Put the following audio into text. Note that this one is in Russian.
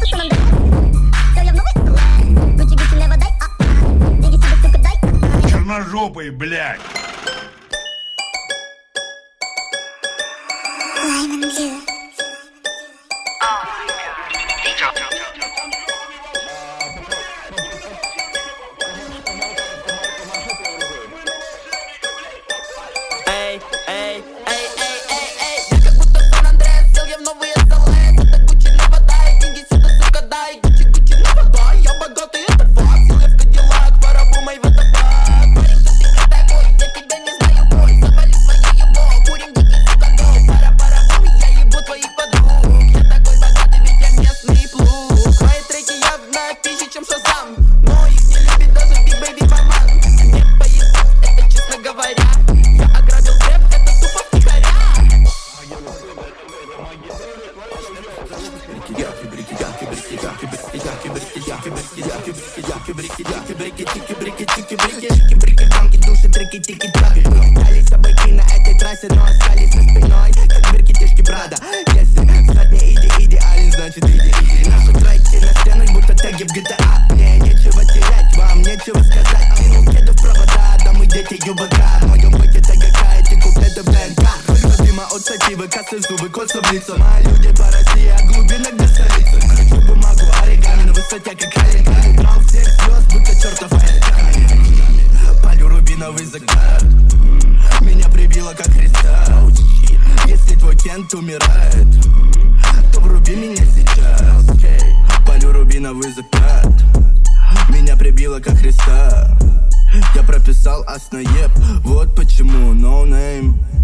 Черножопый, блядь. Дали собаки на этой трассе, но остались за спиной, как бирки-тишки Прада. Если в задней идеален, значит иди. Наши треки на стенах, будто теги в GTA. Мне нечего терять, вам нечего сказать. Кинул кеду в провода, да мы дети ЮБК. В моем бэке ТГК, эти куплеты в ДНК. Дима от сативы, косы зубы, кольца в лицо. Мои люди по России, а глубинок до столицы. Кручу бумагу, оригами на высоте, как оригами. Брал всех звезд, будто чертов оригами. Палю рубиновый закат. Меня прибило как Христа. Если твой Кент умирает, то вруби меня сейчас. Палю рубиновый закат. Меня прибило как Христа. Я прописал основ, вот почему no name.